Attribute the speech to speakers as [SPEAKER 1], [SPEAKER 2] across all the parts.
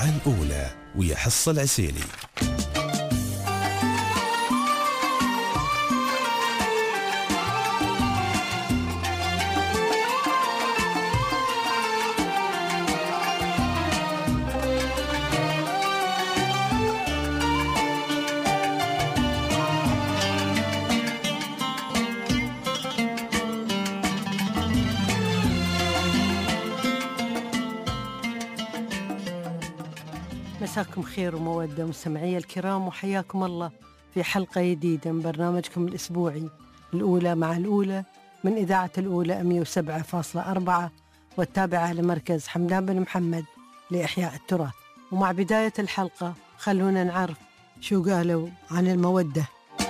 [SPEAKER 1] الأولى ويا حصة العسيلي.
[SPEAKER 2] مساكم خير ومودة مستمعي الكرام، وحياكم الله في حلقة جديدة من برنامجكم الأسبوعي الأولى مع الأولى من إذاعة الأولى 107.4 والتابعة لمركز حمدان بن محمد لإحياء التراث. ومع بداية الحلقة خلونا نعرف شو قالوا عن المودة.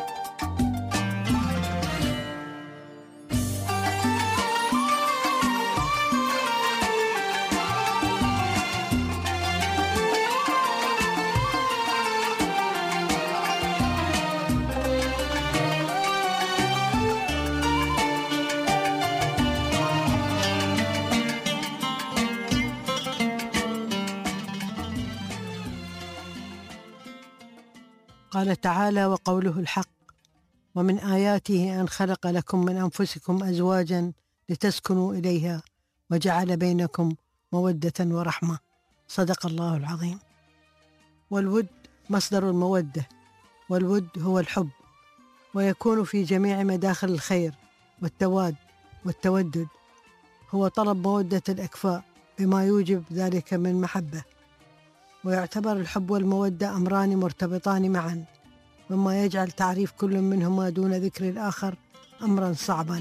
[SPEAKER 2] قال تعالى: وقوله الحق: ومن آياته أن خلق لكم من أنفسكم أزواجا لتسكنوا إليها وجعل بينكم مودة ورحمة. صدق الله العظيم. والود مصدر المودة، والود هو الحب، ويكون في جميع مداخل الخير والتواد والتودد. هو طلب مودة الأكفاء بما يوجب ذلك من محبة. ويعتبر الحب والمودة أمران مرتبطان معا، مما يجعل تعريف كل منهما دون ذكر الآخر أمرا صعبا.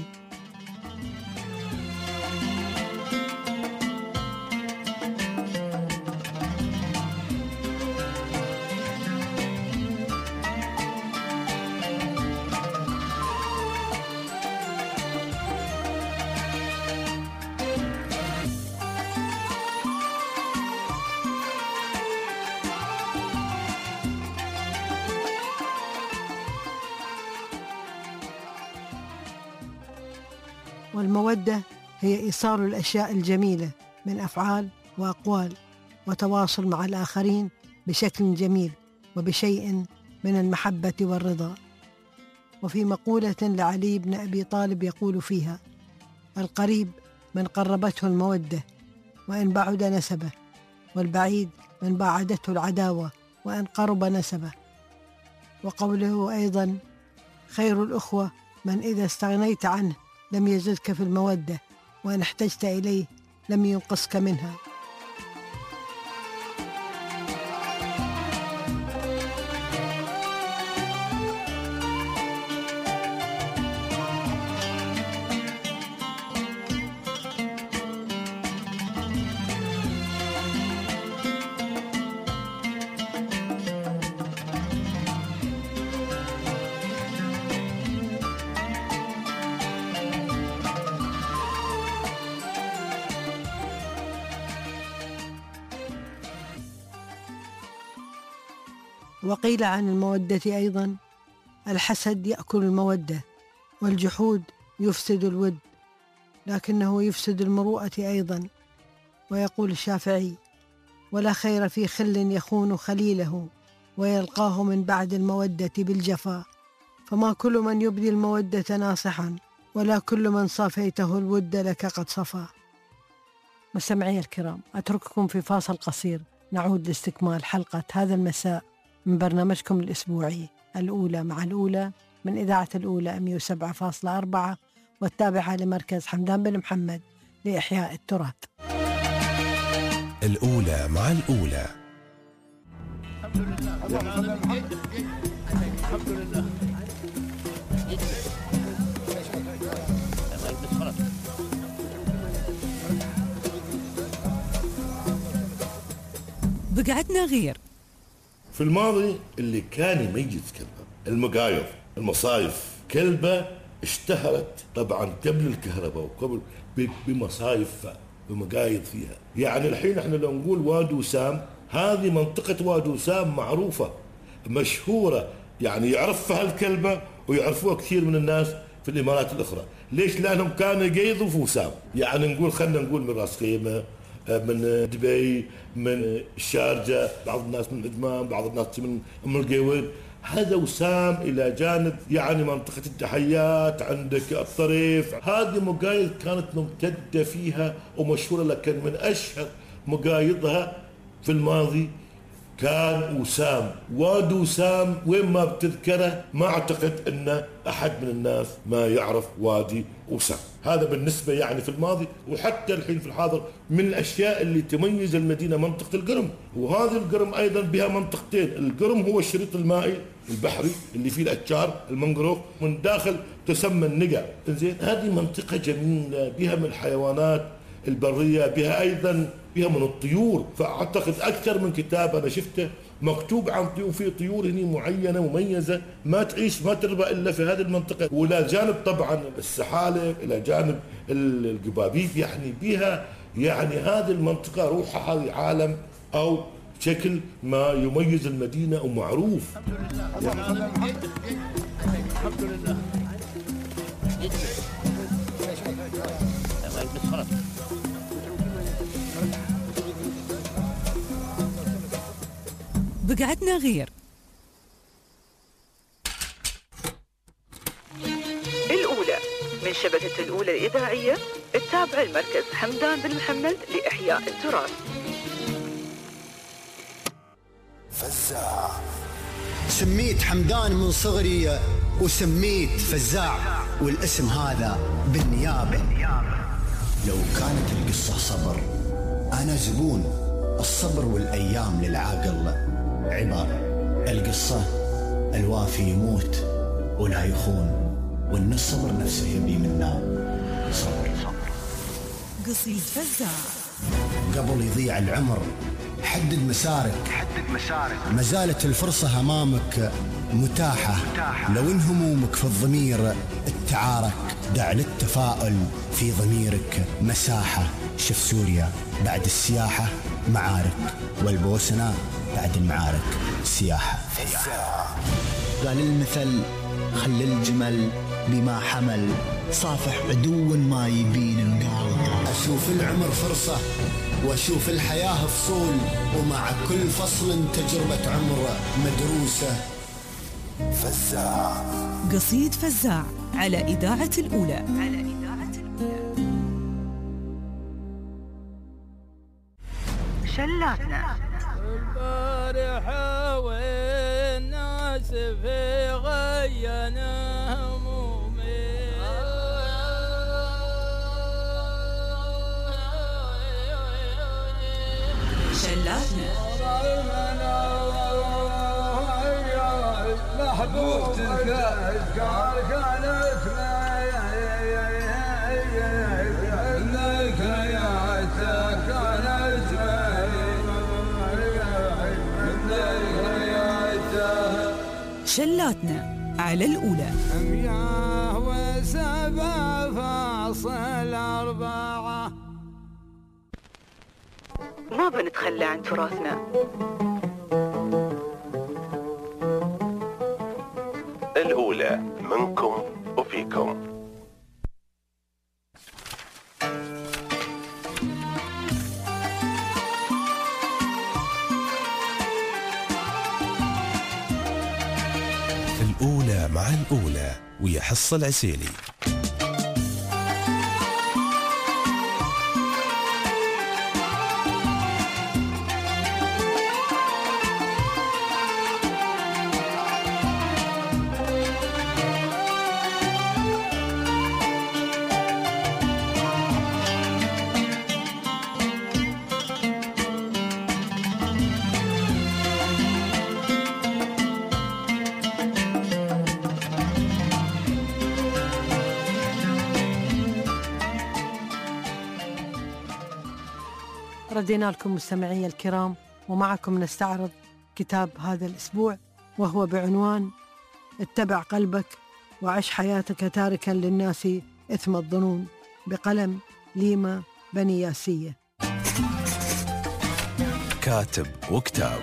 [SPEAKER 2] والمودة هي إيصال الأشياء الجميلة من أفعال وأقوال وتواصل مع الآخرين بشكل جميل وبشيء من المحبة والرضا. وفي مقولة لعلي بن أبي طالب يقول فيها: القريب من قربته المودة وإن بعد نسبه، والبعيد من باعدته العداوة وإن قرب نسبه. وقوله أيضا: خير الأخوة من إذا استغنيت عنه لم يزدك في المودة، وإن احتجت إليه لم ينقصك منها. وقيل عن المودة أيضا: الحسد يأكل المودة، والجحود يفسد الود، لكنه يفسد المروءة أيضا. ويقول الشافعي: ولا خير في خل يخون خليله ويلقاه من بعد المودة بالجفا، فما كل من يبدي المودة ناصحا، ولا كل من صافيته الود لك قد صفا. مستمعي الكرام، أترككم في فاصل قصير، نعود لاستكمال حلقة هذا المساء من برنامجكم الأسبوعي الأولى مع الأولى من إذاعة الأولى 107.4 والتابعة لمركز حمدان بن محمد لإحياء التراث.
[SPEAKER 1] الأولى مع الأولى.
[SPEAKER 3] الحمد لله. الحمد لله.
[SPEAKER 4] بقعدنا غير.
[SPEAKER 5] في الماضي اللي كان يميز كلبه المقايض، المصايف، كلبه اشتهرت طبعا قبل الكهرباء وقبل بمصايف بمقايض فيها. يعني الحين احنا لو نقول وادي وسام، هذه منطقة وادي وسام معروفة مشهورة، يعني يعرفها الكلبة ويعرفوها كثير من الناس في الإمارات الأخرى. ليش؟ لأنهم كانوا يقيضوا في وسام. يعني نقول خلنا نقول من راس خيمة، من دبي، من الشارجة، بعض الناس من عجمان، بعض الناس من أم القويد. هذا وسام إلى جانب يعني منطقة الدحيات، عندك الطريف. هذه مقايض كانت ممتدة فيها ومشهورة، لكن من أشهر مقايضها في الماضي كان وسام. وادي وسام وين ما بتذكره ما أعتقد أن أحد من الناس ما يعرف وادي وسام. هذا بالنسبة يعني في الماضي، وحتى الحين في الحاضر من الأشياء اللي تميز المدينة منطقة القرم. وهذه القرم أيضا بها منطقتين. القرم هو الشريط المائي البحري اللي فيه الأشجار المنغروف، من داخل تسمى النقع. زين، هذه منطقة جميلة بها من الحيوانات البرية، بها أيضا بها من الطيور. فأعتقد أكثر من كتاب أنا شفته مكتوب عن طيور، في طيور هنا معينة مميزة ما تعيش ما تربى إلا في هذه المنطقة. وإلى جانب طبعا السحالب، إلى جانب القبابيب، يعني بها يعني هذه المنطقة روحها هذه عالم أو شكل ما يميز المدينة ومعروف.
[SPEAKER 3] الحمد لله.
[SPEAKER 4] بقعدنا غير.
[SPEAKER 6] الأولى من شبكة الأولى الإذاعية التابعة لمركز حمدان بن محمد لإحياء التراث.
[SPEAKER 1] فزاع.
[SPEAKER 7] سميت حمدان من صغري وسميت فزاع، والاسم هذا بالنيابة. لو كانت القصة صبر أنا زبون الصبر، والأيام للعاقل عبر. القصة الوافي يموت ولا يخون، وإن الصبر نفسه يبي منا صبر.
[SPEAKER 4] قصيد فزاع.
[SPEAKER 7] قبل يضيع العمر حدد مسارك، ما زالت الفرصة أمامك متاحة. لو إن همومك في الضمير التعارك، دع للتفاؤل في ضميرك مساحة. شف سوريا بعد السياحة معارك، والبوسنة بعد المعارك سياحة.
[SPEAKER 8] قال المثل خل الجمل بما حمل، صافح عدو ما يبين القال.
[SPEAKER 7] أشوف العمر فرصة وأشوف الحياة فصول، ومع كل فصل تجربة عمر مدروسة.
[SPEAKER 1] فزاع.
[SPEAKER 4] قصيد فزاع على إذاعة الأولى.
[SPEAKER 6] شلاتنا.
[SPEAKER 3] البارحة والناس في غينا همومي،
[SPEAKER 4] شلاتنا.
[SPEAKER 3] محبوبتك أذكار كانت ذكرياتك كانت
[SPEAKER 4] شلاتنا على الأولى.
[SPEAKER 3] 107.4.
[SPEAKER 6] ما بنتخلى عن تراثنا.
[SPEAKER 1] الأولى منكم وفيكم. الأولى مع الأولى ويا حصة العسيلي.
[SPEAKER 2] ردينا لكم مستمعي الكرام، ومعكم نستعرض كتاب هذا الأسبوع، وهو بعنوان اتبع قلبك وعش حياتك تاركا للناس إثم الظنون، بقلم ليما بني ياسية.
[SPEAKER 1] كاتب وكتاب.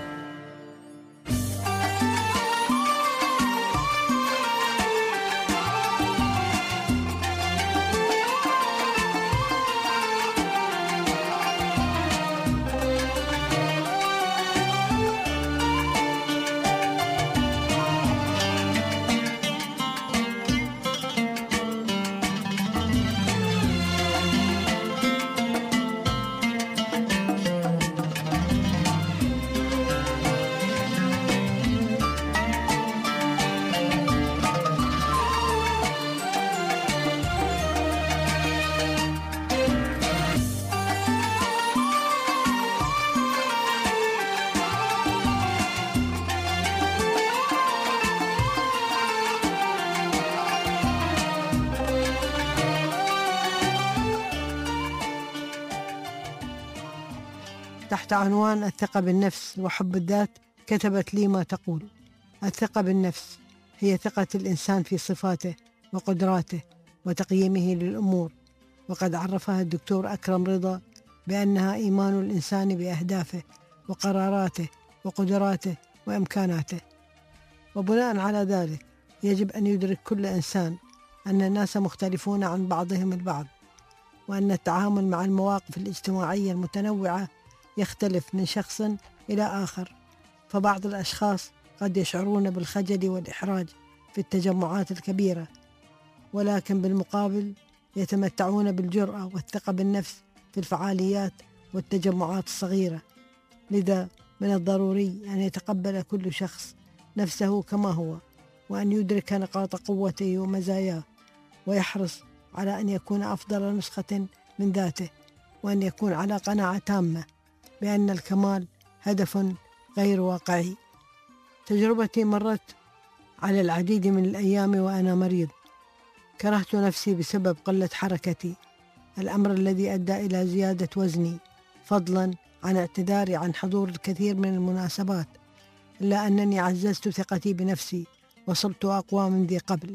[SPEAKER 2] تحت عنوان الثقة بالنفس وحب الذات كتبت لي ما تقول: الثقة بالنفس هي ثقة الإنسان في صفاته وقدراته وتقييمه للأمور، وقد عرفها الدكتور أكرم رضا بأنها إيمان الإنسان بأهدافه وقراراته وقدراته وإمكاناته. وبناء على ذلك يجب أن يدرك كل إنسان أن الناس مختلفون عن بعضهم البعض، وأن التعامل مع المواقف الاجتماعية المتنوعة يختلف من شخص إلى آخر، فبعض الأشخاص قد يشعرون بالخجل والإحراج في التجمعات الكبيرة، ولكن بالمقابل يتمتعون بالجرأة والثقة بالنفس في الفعاليات والتجمعات الصغيرة. لذا من الضروري أن يتقبل كل شخص نفسه كما هو، وأن يدرك نقاط قوته ومزاياه، ويحرص على أن يكون أفضل نسخة من ذاته، وأن يكون على قناعة تامة بأن الكمال هدف غير واقعي. تجربتي مرت على العديد من الأيام وأنا مريض. كرهت نفسي بسبب قلة حركتي، الأمر الذي أدى إلى زيادة وزني، فضلا عن اعتذاري عن حضور الكثير من المناسبات، إلا أنني عززت ثقتي بنفسي وصرت أقوى من ذي قبل.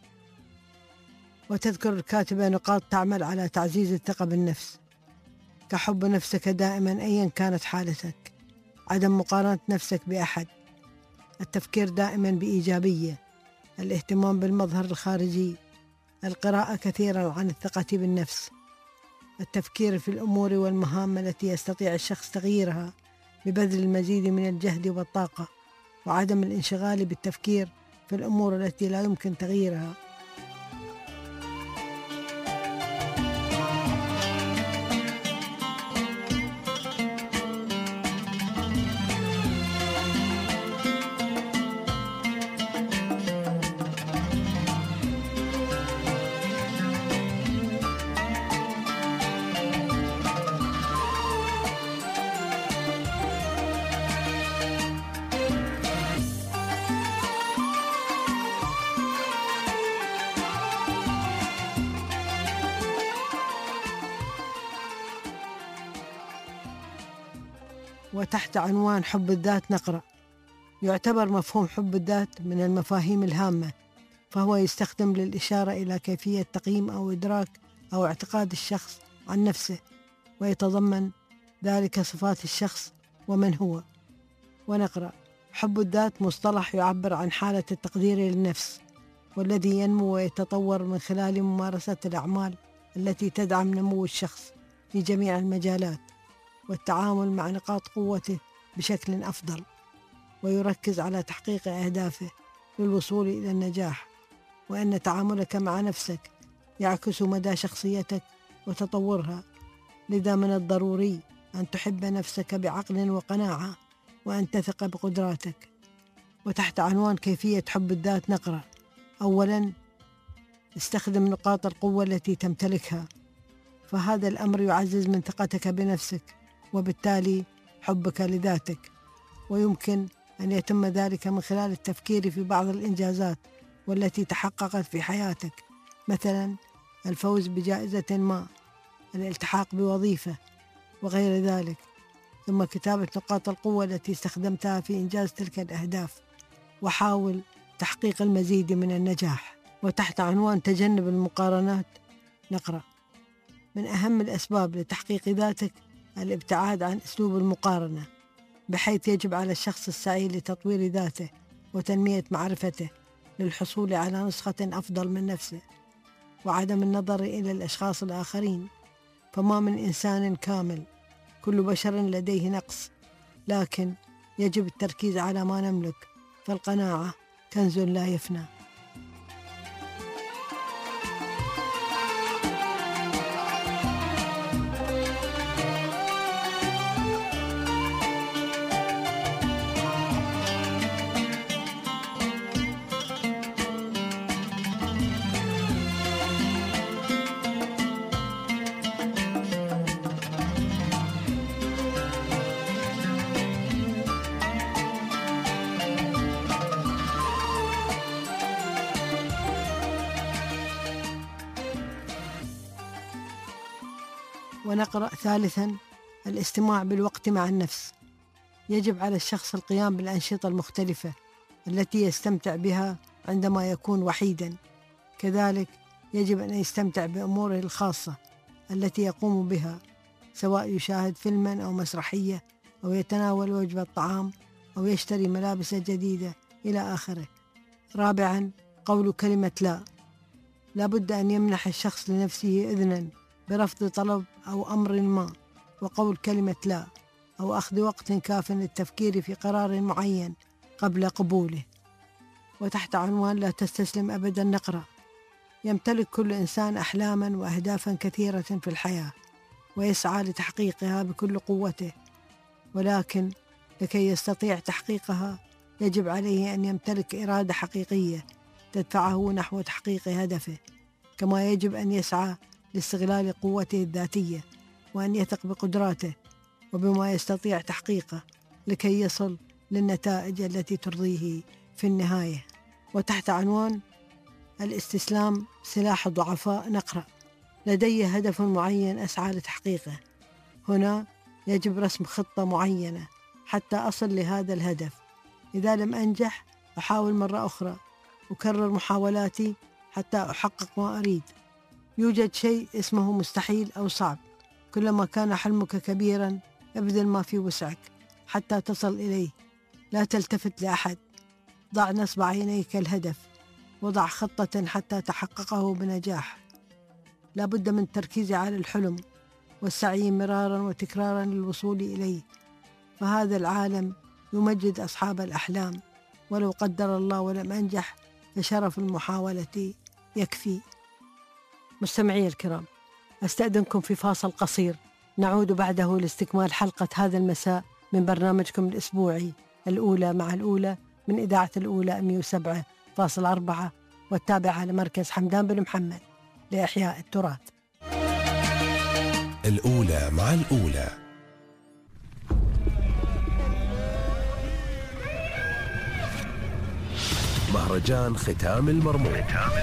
[SPEAKER 2] وتذكر الكاتبة نقاط تعمل على تعزيز الثقة بالنفس: كحب نفسك دائما أيا كانت حالتك، عدم مقارنة نفسك بأحد، التفكير دائما بإيجابية، الاهتمام بالمظهر الخارجي، القراءة كثيرا عن الثقة بالنفس، التفكير في الأمور والمهام التي يستطيع الشخص تغييرها ببذل المزيد من الجهد والطاقة، وعدم الانشغال بالتفكير في الأمور التي لا يمكن تغييرها. وتحت عنوان حب الذات نقرأ: يعتبر مفهوم حب الذات من المفاهيم الهامة، فهو يستخدم للإشارة إلى كيفية تقييم أو إدراك أو اعتقاد الشخص عن نفسه، ويتضمن ذلك صفات الشخص ومن هو. ونقرأ: حب الذات مصطلح يعبر عن حالة التقدير للنفس، والذي ينمو ويتطور من خلال ممارسة الأعمال التي تدعم نمو الشخص في جميع المجالات، والتعامل مع نقاط قوته بشكل أفضل، ويركز على تحقيق أهدافه للوصول إلى النجاح، وأن تعاملك مع نفسك يعكس مدى شخصيتك وتطورها. لذا من الضروري أن تحب نفسك بعقل وقناعة، وأن تثق بقدراتك. وتحت عنوان كيفية حب الذات نقرأ: أولاً، استخدم نقاط القوة التي تمتلكها، فهذا الأمر يعزز من ثقتك بنفسك، وبالتالي حبك لذاتك. ويمكن أن يتم ذلك من خلال التفكير في بعض الإنجازات والتي تحققت في حياتك، مثلا الفوز بجائزة ما، الالتحاق بوظيفة، وغير ذلك. ثم كتابة نقاط القوة التي استخدمتها في إنجاز تلك الأهداف، وحاول تحقيق المزيد من النجاح. وتحت عنوان تجنب المقارنات نقرأ: من أهم الأسباب لتحقيق ذاتك الابتعاد عن أسلوب المقارنة، بحيث يجب على الشخص السعي لتطوير ذاته وتنمية معرفته للحصول على نسخة أفضل من نفسه، وعدم النظر إلى الأشخاص الآخرين، فما من إنسان كامل، كل بشر لديه نقص، لكن يجب التركيز على ما نملك، فالقناعة كنز لا يفنى. ونقرأ ثالثا: الاستماع بالوقت مع النفس. يجب على الشخص القيام بالأنشطة المختلفة التي يستمتع بها عندما يكون وحيداً. كذلك يجب أن يستمتع بأموره الخاصة التي يقوم بها، سواء يشاهد فيلماً أو مسرحية أو يتناول وجبة طعام أو يشتري ملابس جديدة إلى آخره. رابعاً، قول كلمة لا. لا بد أن يمنح الشخص لنفسه إذناً برفض طلب أو أمر ما، وقول كلمة لا، أو أخذ وقت كاف للتفكير في قرار معين قبل قبوله. وتحت عنوان لا تستسلم أبداً نقرأ: يمتلك كل إنسان أحلاماً وأهدافاً كثيرة في الحياة ويسعى لتحقيقها بكل قوته، ولكن لكي يستطيع تحقيقها يجب عليه أن يمتلك إرادة حقيقية تدفعه نحو تحقيق هدفه، كما يجب أن يسعى لاستغلال قوته الذاتية وأن يثق بقدراته وبما يستطيع تحقيقه لكي يصل للنتائج التي ترضيه في النهاية. وتحت عنوان الاستسلام سلاح الضعفاء نقرأ: لدي هدف معين أسعى لتحقيقه. هنا يجب رسم خطة معينة حتى أصل لهذا الهدف. إذا لم أنجح أحاول مرة أخرى، أكرر محاولاتي حتى أحقق ما أريد. يوجد شيء اسمه مستحيل أو صعب. كلما كان حلمك كبيرا ابذل ما في وسعك حتى تصل إليه. لا تلتفت لأحد، ضع نصب عينيك الهدف، وضع خطة حتى تحققه بنجاح. لا بد من التركيز على الحلم والسعي مرارا وتكرارا للوصول إليه، فهذا العالم يمجد أصحاب الأحلام، ولو قدر الله ولم أنجح فشرف المحاولة يكفي. مستمعي الكرام، أستأذنكم في فاصل قصير، نعود بعده لاستكمال حلقة هذا المساء من برنامجكم الأسبوعي الأولى مع الأولى من إذاعة الأولى 107.4 والتابعة لمركز حمدان بن محمد لإحياء التراث.
[SPEAKER 1] الأولى مع الأولى. مهرجان ختام المرموق.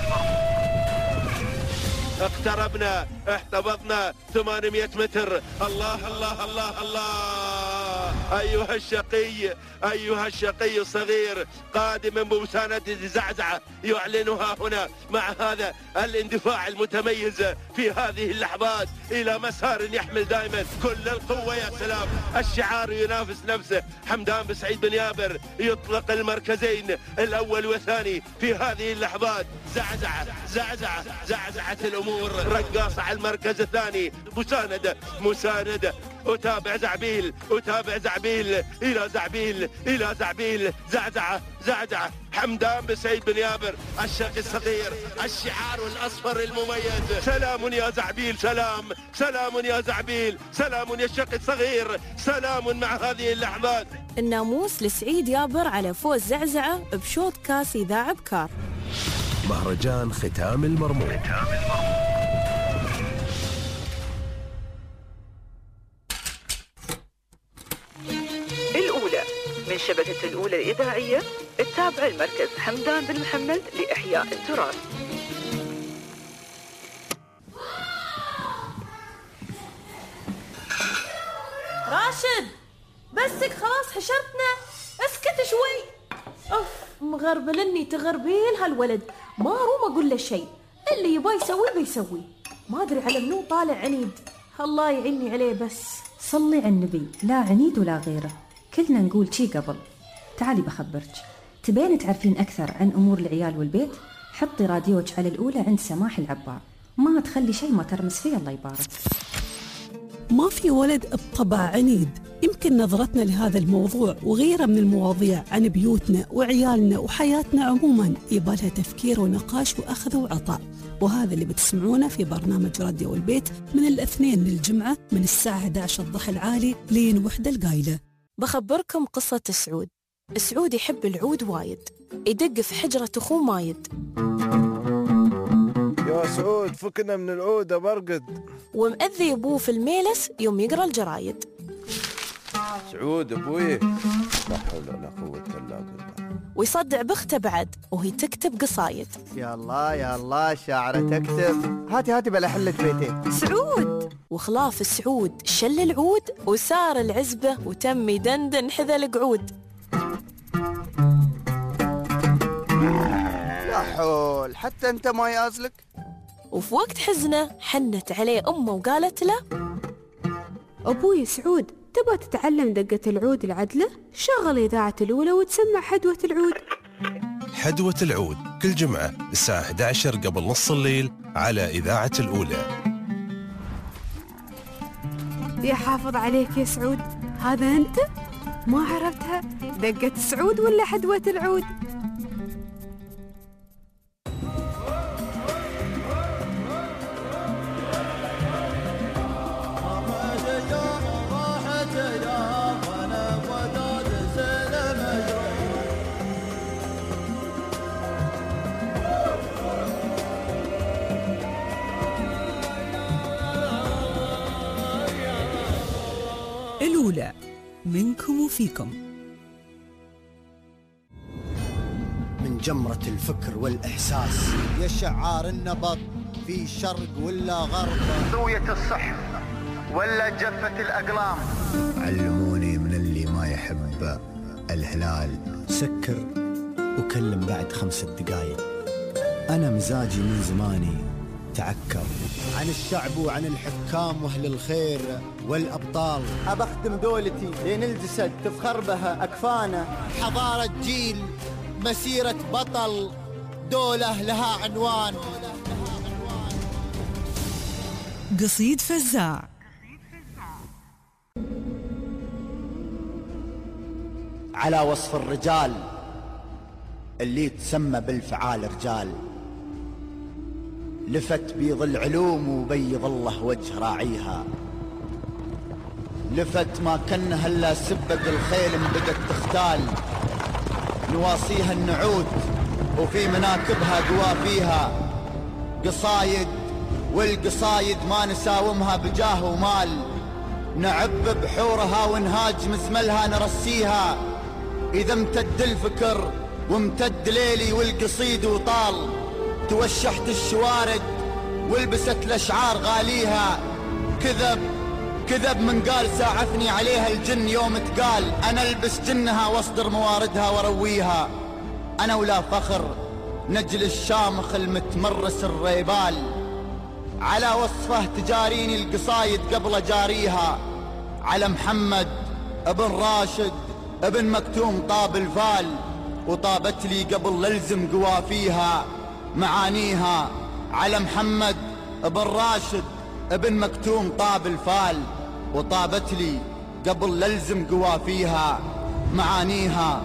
[SPEAKER 9] اقتربنا، احتفظنا 800 متر. الله الله الله الله. أيها الشقي، أيها الشقي الصغير قادما بمساندة زعزعة يعلنها هنا مع هذا الاندفاع المتميز في هذه اللحظات إلى مسار يحمل دائما كل القوة. يا سلام، الشعار ينافس نفسه. حمدان بن سعيد بن يابر يطلق المركزين الأول والثاني في هذه اللحظات. زعزعة زعزعة زعزعة الأمور. رقاصة على المركز الثاني، مساندة مساندة. أتابع زعبيل، أتابع زعبيل إلى زعبيل إلى زعبيل. زعزعة زعزعة. حمدان بن سعيد بن يابر الشقي الصغير، الشعار الأصفر المميز. سلام يا زعبيل، سلام سلام يا زعبيل، سلام يا الشقي الصغير، سلام مع هذه اللحظات.
[SPEAKER 10] الناموس لسعيد يابر على فوز زعزعة بشوط كاس إذاعة بكار.
[SPEAKER 1] مهرجان ختام المرموق.
[SPEAKER 6] الأولى من شبكة الأولى الإذاعية، التابعة المركز حمدان بن محمد لإحياء التراث.
[SPEAKER 10] راشد، بسك خلاص حشرتنا، اسكت شوي. أوف، مغربلني تغربيل هالولد، ما روم أقول له شيء، اللي يبغى يسوي بيسوي، ما أدري على منو طالع عنيد. الله يعيني عليه. بس
[SPEAKER 11] صلي على النبي، لا عنيد ولا غيره، كلنا نقول شي قبل. تعالي بخبرك، تبين تعرفين أكثر عن أمور العيال والبيت؟ حطي راديوك على الأولى عند سماح العبار، ما تخلي شيء ما ترمس فيه. الله يبارك.
[SPEAKER 12] ما في ولد بطبع عنيد. يمكن نظرتنا لهذا الموضوع وغيره من المواضيع عن بيوتنا وعيالنا وحياتنا عموما يبالها تفكير ونقاش وأخذ وعطاء، وهذا اللي بتسمعونه في برنامج راديو البيت من الاثنين للجمعة من الساعة 11 الضحى العالي لين 1 القايلة.
[SPEAKER 10] بخبركم قصة سعود. سعود يحب العود وايد، يدق في حجرة أخوه مايد.
[SPEAKER 13] يا سعود فكنا من العود برقد.
[SPEAKER 10] ومأذي أبوه في الميلس يوم يقرأ الجرايد.
[SPEAKER 13] سعود أبوي، لا حول ولا قوة إلا بالله.
[SPEAKER 10] ويصدع بخته بعد وهي تكتب قصايد.
[SPEAKER 14] يا الله يا الله، الشاعرة تكتب. هاتي بلا حلة بيتين.
[SPEAKER 10] سعود وخلاف سعود شل العود وسار العزبة وتم يدندن حذا القعود.
[SPEAKER 14] يا حول، حتى انت ما يازلك.
[SPEAKER 10] وفي وقت حزنه حنت عليه أمه وقالت له:
[SPEAKER 15] أبوي سعود، تبغى تتعلم دقة العود العدلة؟ شغل إذاعة الأولى وتسمع حدوة العود.
[SPEAKER 1] حدوة العود كل جمعة الساعة 11 قبل نص الليل على إذاعة الأولى.
[SPEAKER 15] يا حافظ عليك يا سعود، هذا أنت؟ ما عرفتها؟ دقة سعود ولا حدوة العود؟
[SPEAKER 4] الأولى، منكم وفيكم.
[SPEAKER 7] من جمرة الفكر والإحساس
[SPEAKER 8] يا شعار النبض في شرق ولا غرب،
[SPEAKER 16] زاوية الصح ولا جفة الأقلام.
[SPEAKER 8] علموني من اللي ما يحب الهلال، سكر وكلم بعد 5 دقايق. أنا مزاجي من زماني تعكر عن الشعب وعن الحكام واهل الخير والابطال.
[SPEAKER 16] أبختم دولتي لين الجسد تفخر بها أكفانا.
[SPEAKER 8] حضارة جيل، مسيرة بطل، دولة لها عنوان.
[SPEAKER 4] قصيد فزاع.
[SPEAKER 8] على وصف الرجال اللي تسمى بالفعال رجال، لفت بيض العلوم وبيض الله وجه راعيها. لفت ما كنها الا سبق الخيل بدت تختال، نواصيها النعود وفي مناكبها قوافيها. قصايد والقصايد ما نساومها بجاه ومال، نعب بحورها ونهاجم زملها نرسيها. إذا امتد الفكر وامتد ليلي والقصيد وطال، توشحت الشوارد ولبست الأشعار غاليها. كذب كذب من قال ساعفني عليها الجن يوم تقال. أنا البس جنها واصدر مواردها وارويها. أنا ولا فخر نجل الشامخ المتمرس الريبال، على وصفه تجاريني القصايد قبل جاريها. على محمد ابن راشد ابن مكتوم طاب الفال، وطابت لي قبل للزم قوافيها معانيها. على محمد ابن راشد ابن مكتوم طاب الفال، وطابت لي قبل للزم قوافيها معانيها.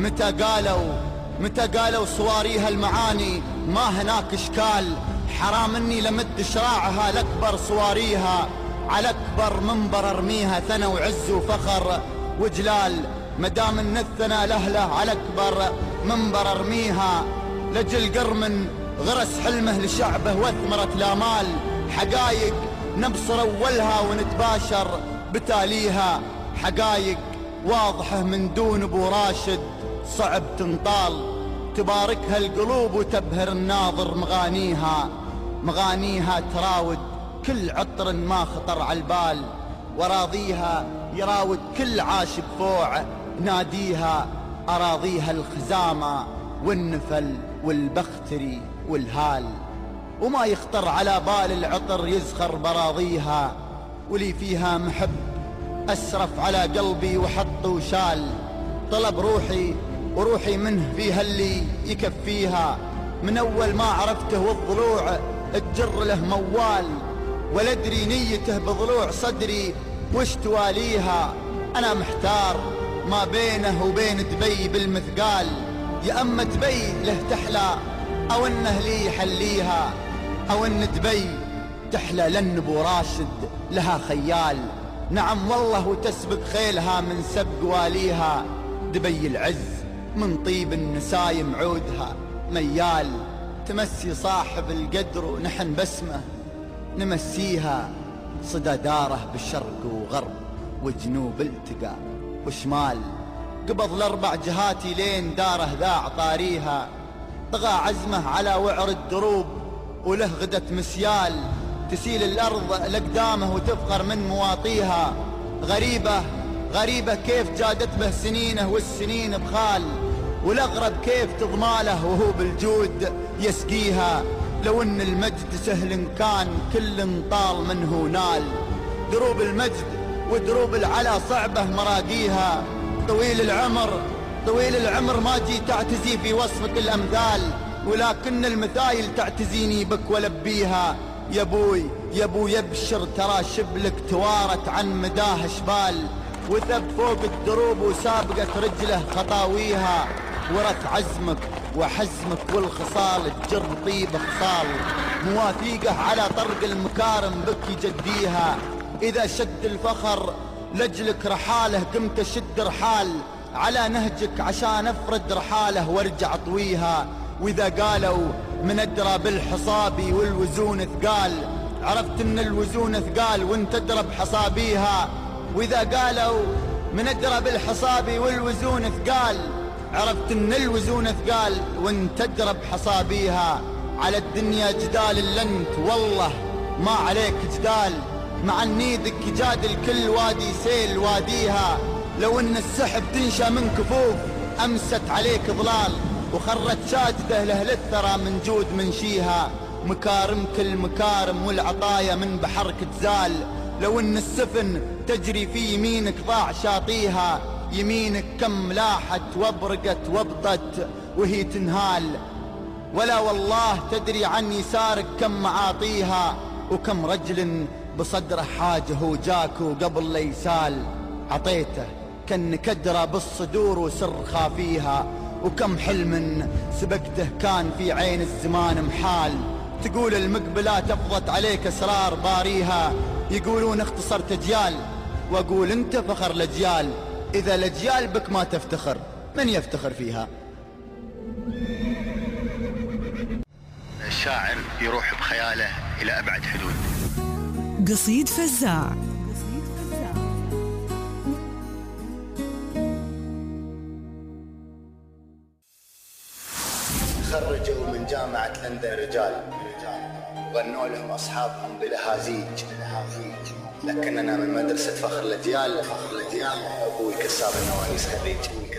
[SPEAKER 8] متى قالوا صواريها المعاني ما هناك اشكال، حرام اني لمد شراعها لاكبر صواريها. على اكبر منبر ارميها ثنا وعز وفخر وجلال، مدام النثنا لهله على اكبر منبر ارميها. لجل قرمن غرس حلمه لشعبه واثمرت الامال، حقايق نبصر اولها ونتباشر بتاليها. حقايق واضحه من دون ابو راشد صعب تنطال، تباركها القلوب وتبهر الناظر مغانيها تراود كل عطر ما خطر على البال، وراضيها يراود كل عاشق فوع ناديها. أراضيها الخزامة والنفل والبختري والهال، وما يخطر على بال العطر يزخر براضيها. ولي فيها محب أسرف على قلبي وحط وشال، طلب روحي وروحي منه فيها اللي يكفيها. من أول ما عرفته والضلوع تجر له موال، ولا أدري نيته بضلوع صدري وش تواليها. أنا محتار ما بينه وبين دبي بالمثقال، يا أما دبي له تحلى أو إنه لي يحليها، أو إن دبي تحلى لأن أبو راشد لها خيال. نعم والله وتسبق خيلها من سبق واليها. دبي العز من طيب النسايم عودها ميال، تمسي صاحب القدر ونحن بسمه نمسيها. صدى داره بالشرق وغرب وجنوب التقى وشمال، قبض الأربع جهاتي لين داره ذاع طاريها. طغى عزمه على وعر الدروب وله غدة مسيال، تسيل الأرض لقدامه وتفخر من مواطيها. غريبة كيف جادت به سنينه والسنين بخال، والأغرب كيف تضماله وهو بالجود يسقيها. لو ان المجد سهل كان كل طال منه نال، دروب المجد ودروب العلا صعبة مراقيها. طويل العمر ما جي تعتزي في وصفك الأمثال، ولكن المثايل تعتزيني بك ولبيها. يا ابوي يبشر ترى شبلك توارت عن مداه شبال، وثب فوق الدروب وسابقت رجله خطاويها. ورث عزمك وحزمك والخصال تجر طيب خصال، مواثيقه على طرق المكارم بك يجديها. إذا شد الفخر لجلك رحاله قمت اشد رحال، على نهجك عشان افرد رحاله وارجع طويها. واذا قالوا من ادرى بالحصابي والوزون ثقال، عرفت ان الوزون ثقال وانت ادرى بحصابيها. واذا قالوا من ادرى بالحصابي والوزون ثقال، عرفت ان الوزون ثقال وانت ادرى بحصابيها. على الدنيا جدال اللنت والله ما عليك جدال، مع النيدك يجادل كل وادي سيل واديها. لو ان السحب تنشى من كفوف امست عليك ظلال، وخرت ساجده لاهل الثرى من جود منشيها. مكارمك المكارم والعطايا من بحرك تزال، لو ان السفن تجري في يمينك ضاع شاطيها. يمينك كم لاحت وابرقت وابطت وهي تنهال، ولا والله تدري عن يسارك كم معاطيها. وكم رجل بصدره حاجه وجاك وقبل ليسال، عطيته كأنك أدرى بالصدور وسر خافيها. وكم حلم سبقته كان في عين الزمان محال، تقول المقبلات أفضت عليك أسرار باريها. يقولون اختصرت أجيال، وأقول أنت فخر الأجيال. إذا الأجيال بك ما تفتخر من يفتخر فيها؟
[SPEAKER 7] الشاعر يروح بخياله إلى أبعد حدود.
[SPEAKER 4] قصيد فزاع.
[SPEAKER 7] خرجوا من جامعة لندن رجال، غنوا لهم أصحابهم بلهازيج، لكننا من مدرسة فخر الأجيال. أبوي كساب النوانيس خريج.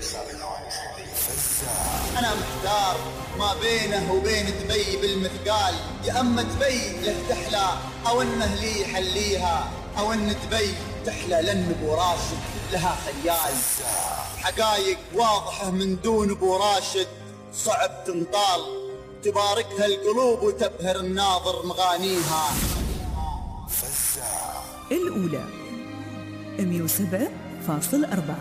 [SPEAKER 8] أنا محتار ما بينه وبين دبي بالمثقال، يا أما دبي له تحلى أو أنه لي يحليها، أو أن دبي تحلى لأن أبو راشد لها خيال. حقايق واضحة من دون أبو راشد صعب تنطال، تباركها القلوب وتبهر الناظر مغانيها.
[SPEAKER 4] الأولى 107.4.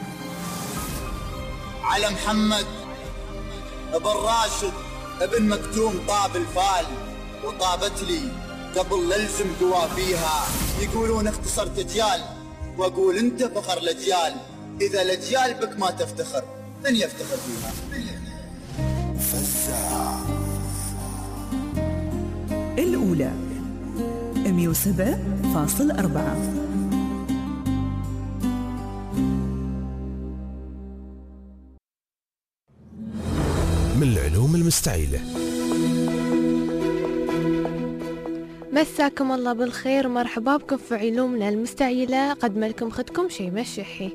[SPEAKER 8] على محمد ابن راشد ابن مكتوم طاب الفال، وطابت لي قبل للزم قوافيها. يقولون اختصرت أجيال، وأقول أنت فخر الأجيال. إذا الأجيال بك ما تفتخر من يفتخر فيها؟
[SPEAKER 4] الأولى 107.4.
[SPEAKER 1] من العلوم المستعيلة.
[SPEAKER 17] مساكم الله بالخير ومرحبا بكم في علومنا المستعيلة. قدم لكم خدكم شيماء الشحي.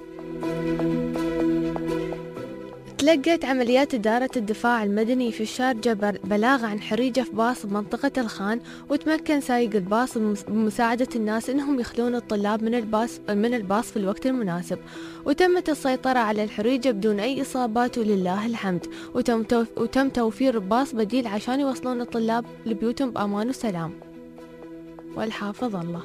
[SPEAKER 17] تلقت عمليات إدارة الدفاع المدني في الشارجة بلاغ عن حريقة في باص بمنطقة الخان، وتمكن سايق الباص بمساعدة الناس إنهم يخلون الطلاب من الباص في الوقت المناسب، وتمت السيطرة على الحريقة بدون أي إصابات ولله الحمد، وتم توفير باص بديل عشان يوصلون الطلاب لبيوتهم بأمان وسلام، والحافظ الله.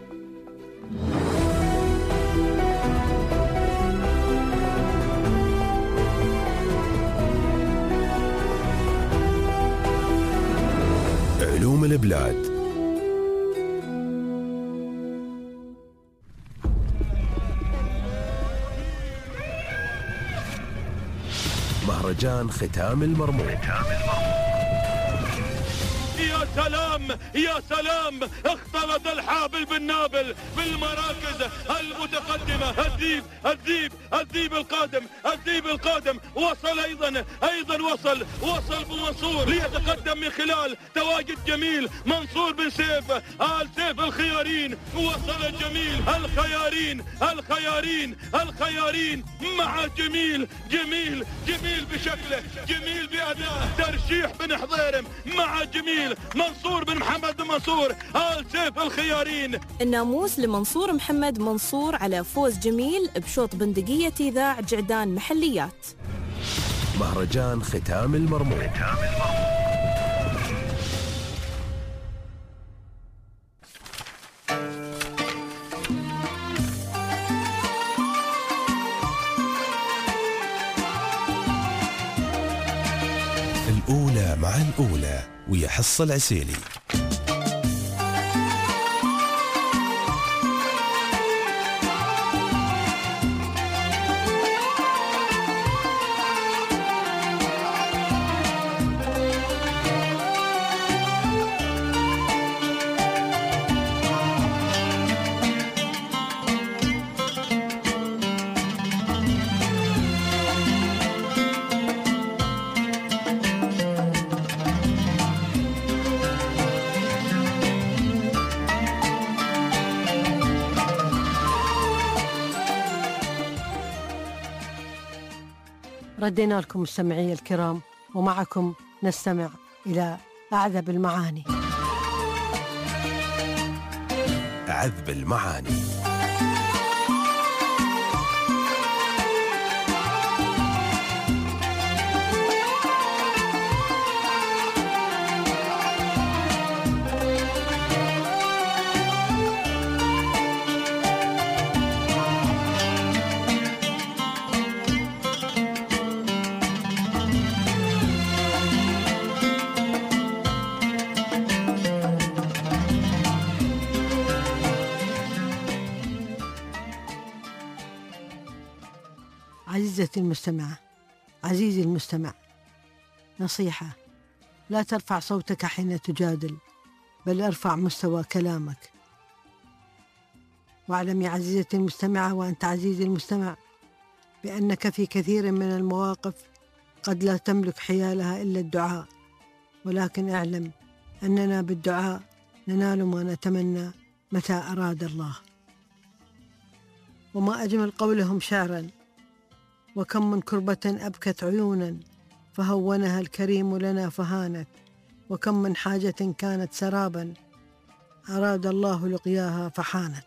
[SPEAKER 1] علوم البلاد. مهرجان ختام المرموق.
[SPEAKER 9] يا سلام يا سلام، اختلط الحابل بالنابل بالمراكز المتقدمة. الذيب القادم وصل أيضا وصل بمنصور ليتقدم من خلال تواجد جميل منصور بن سيف آل سيف الخيارين. وصل الجميل الخيارين مع جميل بشكله، جميل بأداءه، ترشيح بن حضيرم مع جميل منصور بن محمد بن منصور آل سيف الخيارين.
[SPEAKER 18] الناموس لمنصور محمد منصور على فوز جميل بشوط بندقية إذاع جعدان محليات.
[SPEAKER 1] مهرجان ختام المرموق. الأولى مع الأولى ويا حص العسيلي.
[SPEAKER 2] ردينا لكم مستمعي الكرام، ومعكم نستمع إلى أعذب المعاني.
[SPEAKER 1] أعذب المعاني.
[SPEAKER 2] عزيزتي المستمعة، عزيزي المستمع، نصيحة: لا ترفع صوتك حين تجادل، بل ارفع مستوى كلامك. واعلم يا عزيزتي المستمعة وأنت عزيزي المستمع بأنك في كثير من المواقف قد لا تملك حيالها إلا الدعاء، ولكن اعلم أننا بالدعاء ننال ما نتمنى متى أراد الله. وما أجمل قولهم شعرا: وكم من كربة أبكت عيونا فهونها الكريم لنا فهانت، وكم من حاجة كانت سرابا أراد الله لقياها فحانت.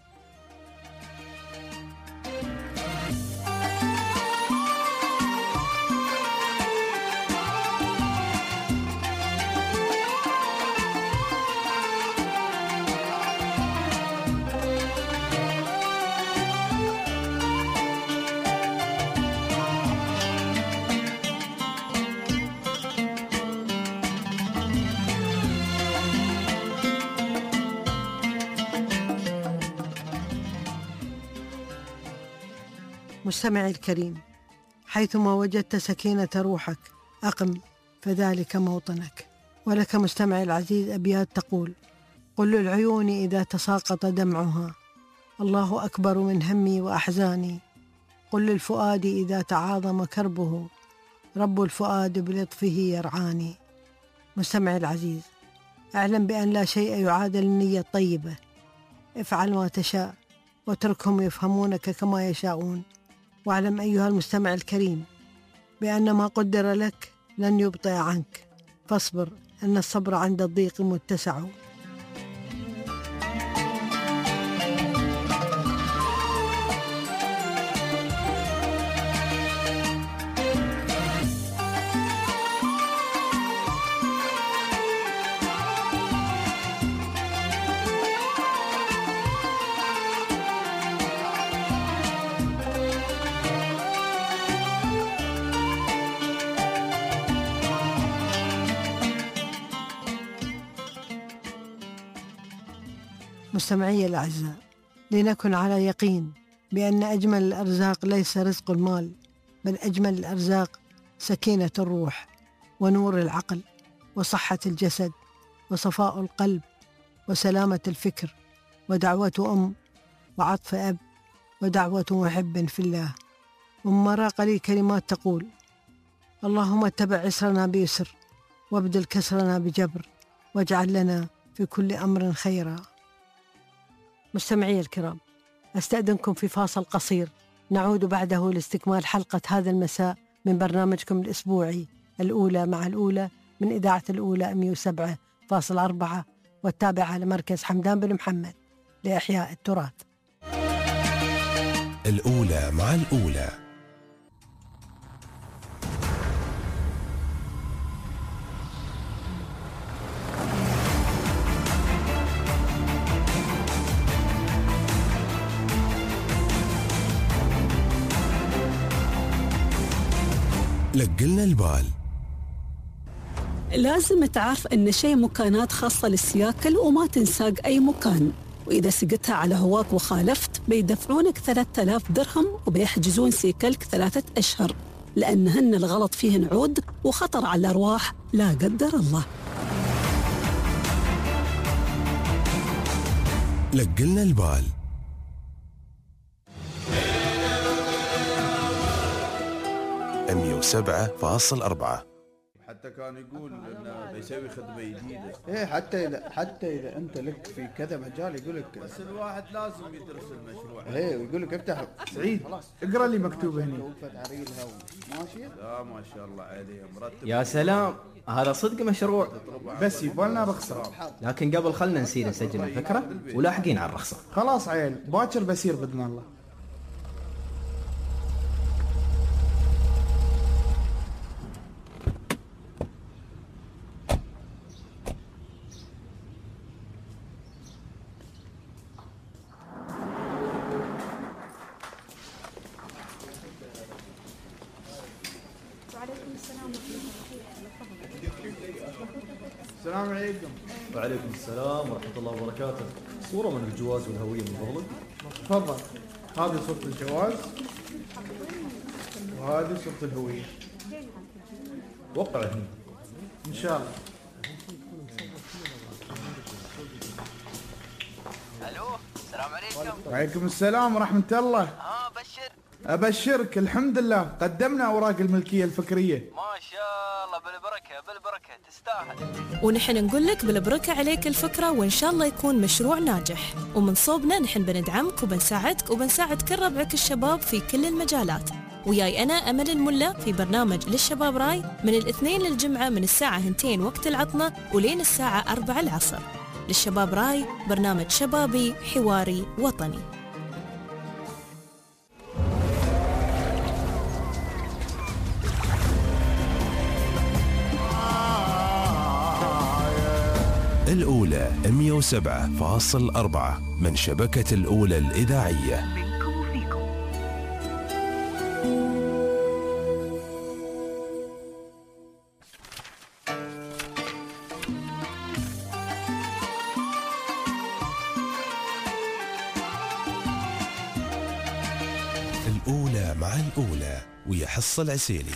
[SPEAKER 2] مستمعي الكريم، حيثما وجدت سكينة روحك أقم، فذلك موطنك. ولك مستمعي العزيز أبيات تقول: قل للعيون إذا تساقط دمعها الله أكبر من همي وأحزاني، قل للفؤاد إذا تعاظم كربه رب الفؤاد بلطفه يرعاني. مستمعي العزيز، اعلم بأن لا شيء يعادل النية الطيبة. افعل ما تشاء واتركهم يفهمونك كما يشاءون. واعلم أيها المستمع الكريم بأن ما قدر لك لن يبطئ عنك، فاصبر أن الصبر عند الضيق متسع. مستمعي الأعزاء، لنكن على يقين بأن أجمل الأرزاق ليس رزق المال، بل أجمل الأرزاق سكينة الروح ونور العقل وصحة الجسد وصفاء القلب وسلامة الفكر، ودعوة أم وعطف أب ودعوة محب في الله. ومراق لي كلمات تقول: اللهم اتبع عسرنا بيسر، وابدل كسرنا بجبر، واجعل لنا في كل أمر خيرا. مستمعي الكرام، أستأذنكم في فاصل قصير، نعود بعده لاستكمال حلقة هذا المساء من برنامجكم الأسبوعي الأولى مع الأولى من إذاعة الأولى 107.4 والتابعة لمركز حمدان بن محمد لإحياء التراث.
[SPEAKER 1] الأولى مع الأولى. لقلنا البال.
[SPEAKER 12] لازم تعرف أن شيء مكانات خاصة للسياكل وما تنساق أي مكان، وإذا سقتها على هواك وخالفت بيدفعونك 3000 درهم وبيحجزون سيكلك 3 أشهر، لأنهن الغلط فيهن عود وخطر على الأرواح لا قدر الله.
[SPEAKER 1] لقلنا البال. أمية 7.4.
[SPEAKER 13] حتى كان يقول انه بيسوي خدمه جديده.
[SPEAKER 16] ايه حتى اذا انت لك في كذا مجال يقول لك،
[SPEAKER 13] بس الواحد لازم يدرس المشروع.
[SPEAKER 16] ايه ويقول لك افتح.
[SPEAKER 19] سعيد اقرا لي مكتوب هنا.
[SPEAKER 16] ماشي.
[SPEAKER 13] لا ما شاء الله عليه مرتب.
[SPEAKER 20] يا سلام، هذا صدق مشروع،
[SPEAKER 19] بس يبغالنا رخصه.
[SPEAKER 20] لكن قبل خلنا نسير نسجل الفكره ولاحقين على الرخصه.
[SPEAKER 19] خلاص عيل، باكر بسير باذن الله.
[SPEAKER 21] السلام عليكم. وعليكم السلام ورحمة الله وبركاته. صورة من الجواز والهوية من فضلك.
[SPEAKER 19] تفضل، هذه صورة الجواز وهذه صورة الهوية.
[SPEAKER 21] وقع هنا
[SPEAKER 19] إن شاء الله.
[SPEAKER 22] ألو، السلام عليكم.
[SPEAKER 19] وعليكم السلام ورحمة الله.
[SPEAKER 22] بشر.
[SPEAKER 19] أبشرك، الحمد لله قدمنا أوراق الملكية الفكرية.
[SPEAKER 22] ما شاء الله، بالبركة تستاهل.
[SPEAKER 18] ونحن نقول لك بالبركة عليك الفكرة، وإن شاء الله يكون مشروع ناجح. ومن صوبنا نحن بندعمك وبنساعدك وبنساعد كل ربعك الشباب في كل المجالات. وياي أنا أمل الملا في برنامج للشباب راي من الاثنين للجمعة من الساعة 2 وقت العطلة ولين الساعة 4 العصر. للشباب راي، برنامج شبابي حواري وطني.
[SPEAKER 1] الأولى 107.4 من شبكة الأولى الإذاعية. الأولى مع الأولى ويا حصة العسيلي.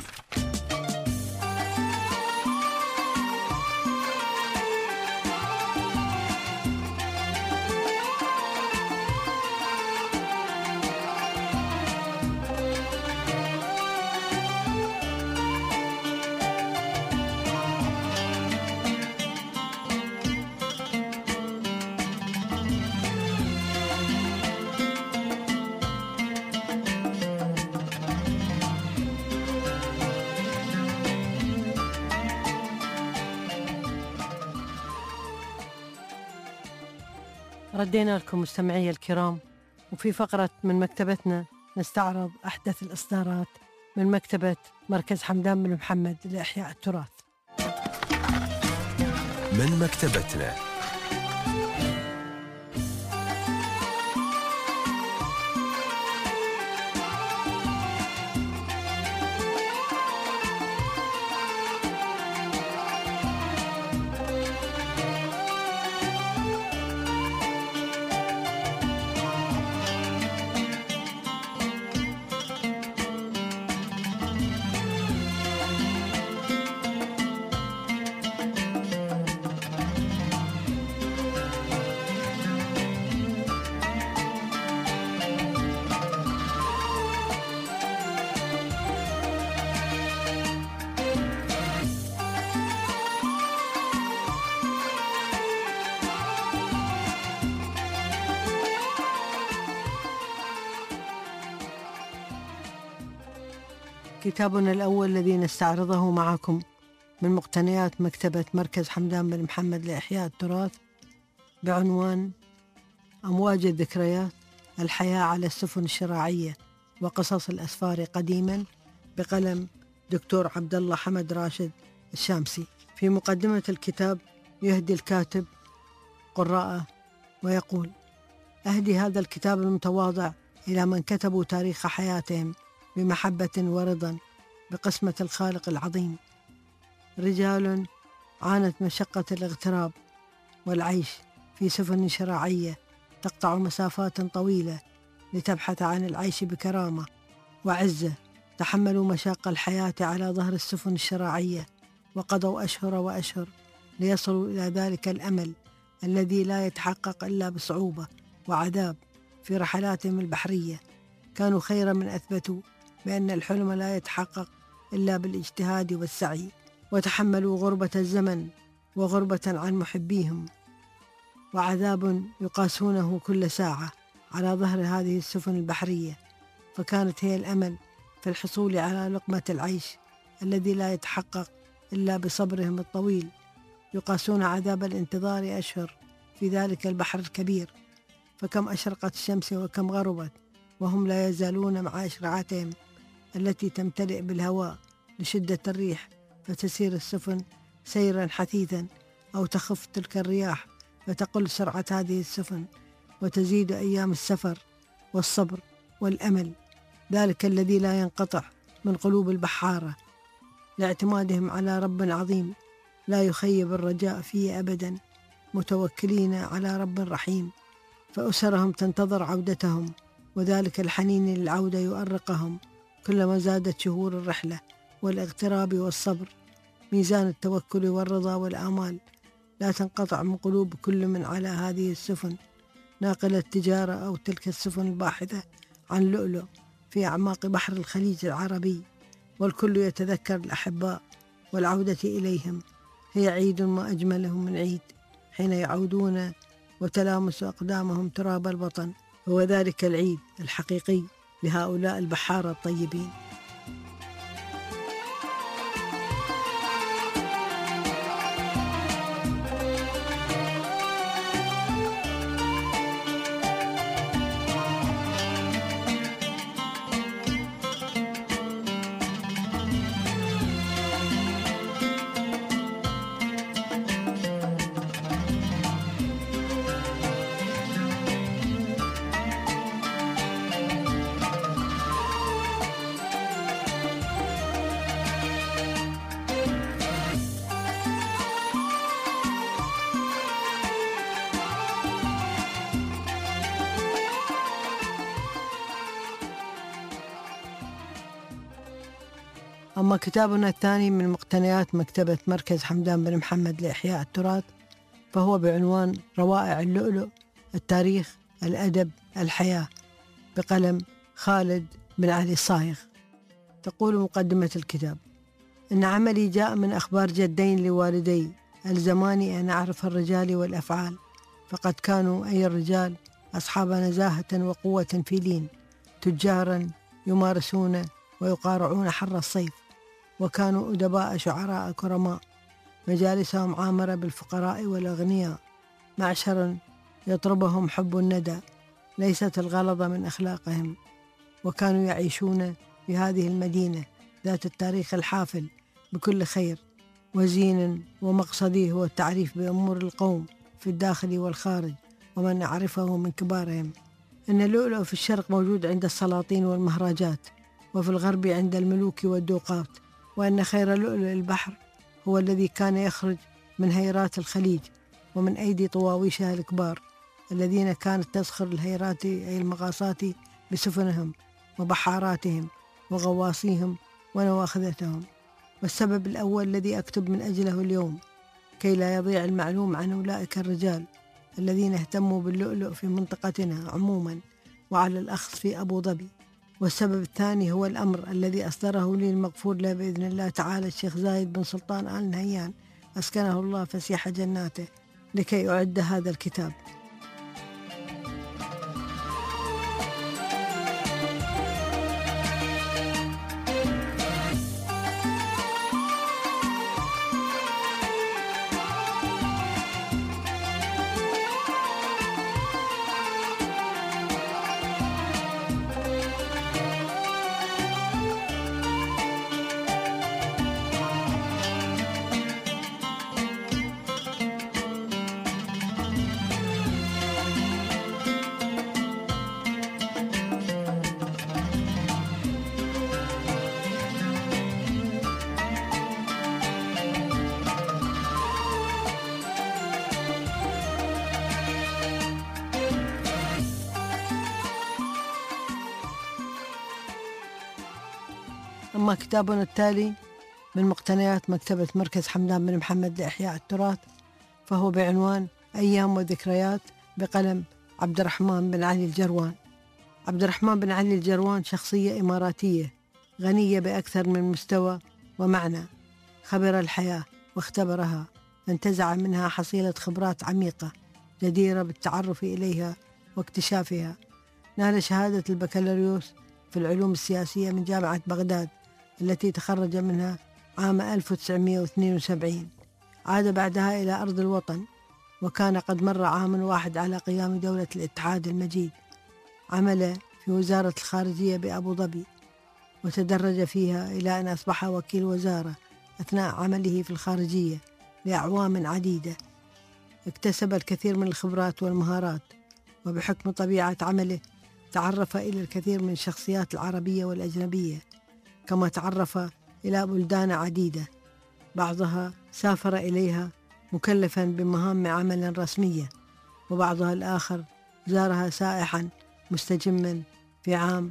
[SPEAKER 2] ردينا لكم مستمعي الكرام، وفي فقرة من مكتبتنا نستعرض أحدث الإصدارات من مكتبة مركز حمدان بن محمد لإحياء التراث.
[SPEAKER 1] من مكتبتنا.
[SPEAKER 2] كتابنا الأول الذي نستعرضه معكم من مقتنيات مكتبة مركز حمدان بن محمد لإحياء التراث بعنوان أمواج الذكريات، الحياة على السفن الشراعية وقصص الأسفار قديما، بقلم دكتور عبد الله حمد راشد الشامسي. في مقدمة الكتاب يهدي الكاتب قراءه ويقول: أهدي هذا الكتاب المتواضع إلى من كتبوا تاريخ حياتهم بمحبة ورضا بقسمة الخالق العظيم، رجال عانت مشقة الاغتراب والعيش في سفن شراعية تقطع مسافات طويلة لتبحث عن العيش بكرامة وعزة، تحملوا مشاق الحياة على ظهر السفن الشراعية، وقضوا أشهر وأشهر ليصلوا إلى ذلك الأمل الذي لا يتحقق إلا بصعوبة وعذاب في رحلاتهم البحرية. كانوا خير من أثبتوا بأن الحلم لا يتحقق إلا بالاجتهاد والسعي، وتحملوا غربة الزمن وغربة عن محبيهم وعذاب يقاسونه كل ساعة على ظهر هذه السفن البحرية، فكانت هي الأمل في الحصول على لقمة العيش الذي لا يتحقق إلا بصبرهم الطويل. يقاسون عذاب الانتظار أشهر في ذلك البحر الكبير، فكم أشرقت الشمس وكم غربت وهم لا يزالون مع إشراعتهم التي تمتلئ بالهواء لشدة الريح، فتسير السفن سيرا حثيثا، أو تخف تلك الرياح فتقل سرعة هذه السفن، وتزيد أيام السفر والصبر والأمل، ذلك الذي لا ينقطع من قلوب البحارة، لاعتمادهم على رب عظيم لا يخيب الرجاء فيه أبدا، متوكلين على رب رحيم. فأسرهم تنتظر عودتهم، وذلك الحنين للعودة يؤرقهم كلما زادت شهور الرحلة والاغتراب والصبر. ميزان التوكل والرضا والآمال لا تنقطع من قلوب كل من على هذه السفن، ناقل التجارة أو تلك السفن الباحثة عن لؤلؤ في أعماق بحر الخليج العربي. والكل يتذكر الأحباء والعودة إليهم هي عيد ما أجمله من عيد، حين يعودون وتلامس أقدامهم تراب الوطن، هو ذلك العيد الحقيقي لهؤلاء البحارة الطيبين. أما كتابنا الثاني من مقتنيات مكتبة مركز حمدان بن محمد لإحياء التراث فهو بعنوان روائع اللؤلؤ، التاريخ، الأدب، الحياة، بقلم خالد بن علي الصايغ. تقول مقدمة الكتاب: إن عملي جاء من أخبار جدين لوالدي ألزماني أن أعرف الرجال والأفعال، فقد كانوا أي الرجال أصحاب نزاهة وقوة في لين، تجارا يمارسون ويقارعون حر الصيف، وكانوا أدباء شعراء كرماء، مجالسهم عامرة بالفقراء والأغنياء، معشرا يطربهم حب الندى، ليست الغلظة من أخلاقهم، وكانوا يعيشون في هذه المدينة ذات التاريخ الحافل بكل خير وزين، ومقصدي هو التعريف بأمور القوم في الداخل والخارج ومن أعرفه من كبارهم. إن اللؤلؤ في الشرق موجود عند السلاطين والمهراجات، وفي الغرب عند الملوك والدوقات، وأن خير لؤلؤ البحر هو الذي كان يخرج من هيرات الخليج ومن أيدي طواويشها الكبار، الذين كانت تزخر الهيرات أي المغاصات بسفنهم وبحاراتهم وغواصيهم ونواخذتهم. والسبب الأول الذي أكتب من أجله اليوم كي لا يضيع المعلوم عن أولئك الرجال الذين اهتموا باللؤلؤ في منطقتنا عموما وعلى الأخص في أبو ظبي. والسبب الثاني هو الأمر الذي أصدره لي المغفور له بإذن الله تعالى الشيخ زايد بن سلطان آل نهيان أسكنه الله فسيح جناته، لكي أعد هذا الكتاب. أما كتابنا التالي من مقتنيات مكتبة مركز حمدان بن محمد لإحياء التراث، فهو بعنوان أيام وذكريات بقلم عبد الرحمن بن علي الجروان. عبد الرحمن بن علي الجروان شخصية إماراتية غنية بأكثر من مستوى ومعنى، خبر الحياة واختبرها، فانتزع منها حصيلة خبرات عميقة جديرة بالتعرف إليها واكتشافها. نال شهادة البكالوريوس في العلوم السياسية من جامعة بغداد التي تخرج منها عام 1972. عاد بعدها إلى أرض الوطن، وكان قد مر عام واحد على قيام دولة الاتحاد المجيد. عمل في وزارة الخارجية بأبو ظبي، وتدرج فيها إلى أن أصبح وكيل وزارة أثناء عمله في الخارجية لأعوام عديدة. اكتسب الكثير من الخبرات والمهارات، وبحكم طبيعة عمله تعرف إلى الكثير من الشخصيات العربية والأجنبية، كما تعرف إلى بلدان عديدة، بعضها سافر إليها مكلفا بمهام عمل رسمية، وبعضها الآخر زارها سائحا مستجما. في عام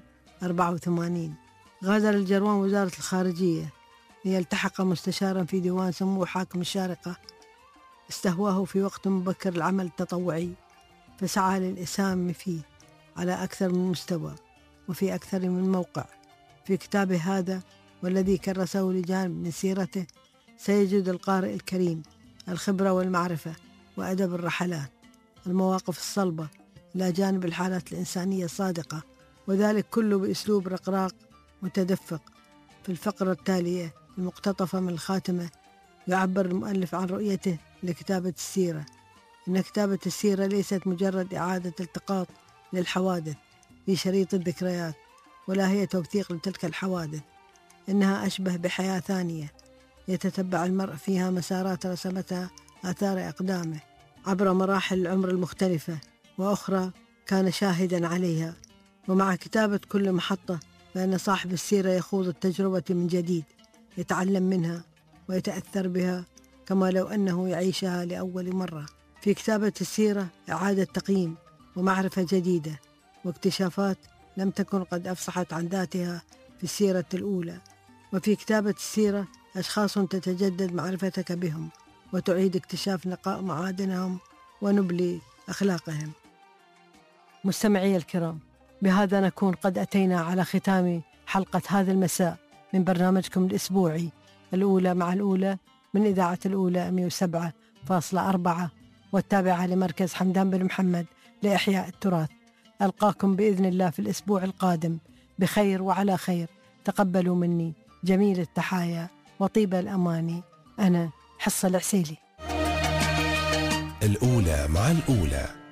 [SPEAKER 2] 84 غادر الجروان وزارة الخارجية ليلتحق مستشارا في ديوان سمو حاكم الشارقة. استهواه في وقت مبكر العمل التطوعي، فسعى للإسهام فيه على أكثر من مستوى وفي أكثر من موقع. في كتابه هذا والذي كرسه لجانب من سيرته سيجد القارئ الكريم الخبرة والمعرفة وأدب الرحلات، المواقف الصلبة إلى جانب الحالات الإنسانية الصادقة، وذلك كله بأسلوب رقراق متدفق. في الفقرة التالية المقتطفة من الخاتمة يعبر المؤلف عن رؤيته لكتابة السيرة. إن كتابة السيرة ليست مجرد إعادة التقاط للحوادث في شريط الذكريات، ولا هي توثيق لتلك الحوادث، إنها أشبه بحياة ثانية يتتبع المرء فيها مسارات رسمتها آثار أقدامه عبر مراحل العمر المختلفة، وأخرى كان شاهدا عليها. ومع كتابة كل محطة فإن صاحب السيرة يخوض التجربة من جديد، يتعلم منها ويتأثر بها كما لو أنه يعيشها لأول مرة. في كتابة السيرة إعادة تقييم ومعرفة جديدة واكتشافات لم تكن قد أفصحت عن ذاتها في السيرة الأولى. وفي كتابة السيرة أشخاص تتجدد معرفتك بهم وتعيد اكتشاف نقاء معادنهم ونبل أخلاقهم. مستمعي الكرام، بهذا نكون قد أتينا على ختام حلقة هذا المساء من برنامجكم الأسبوعي الأولى مع الأولى من إذاعة الأولى 107.4 والتابعة لمركز حمدان بن محمد لإحياء التراث. ألقاكم بإذن الله في الأسبوع القادم بخير وعلى خير. تقبلوا مني جميل التحايا وطيب الأماني. أنا حصة العسيلي.
[SPEAKER 1] الأولى مع الأولى.